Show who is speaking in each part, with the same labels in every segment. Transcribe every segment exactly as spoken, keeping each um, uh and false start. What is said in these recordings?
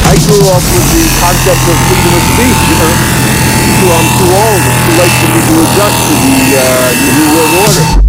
Speaker 1: I grew up with the concept of freedom of speech, you know. So I'm too old. It's too late for me to adjust to the, uh, the New World Order.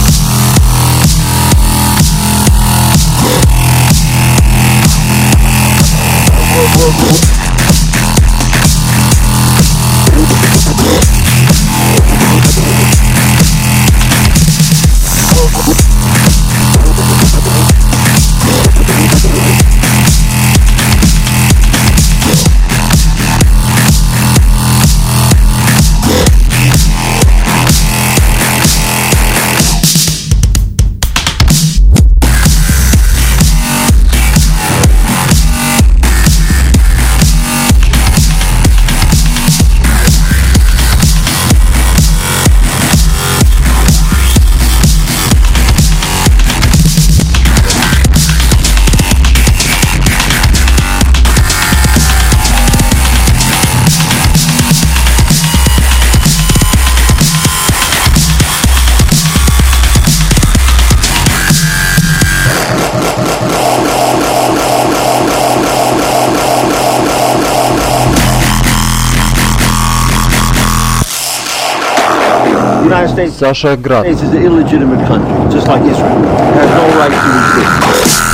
Speaker 1: The United States
Speaker 2: Саша Град.
Speaker 1: is an illegitimate country, just like Israel. It has no right to exist.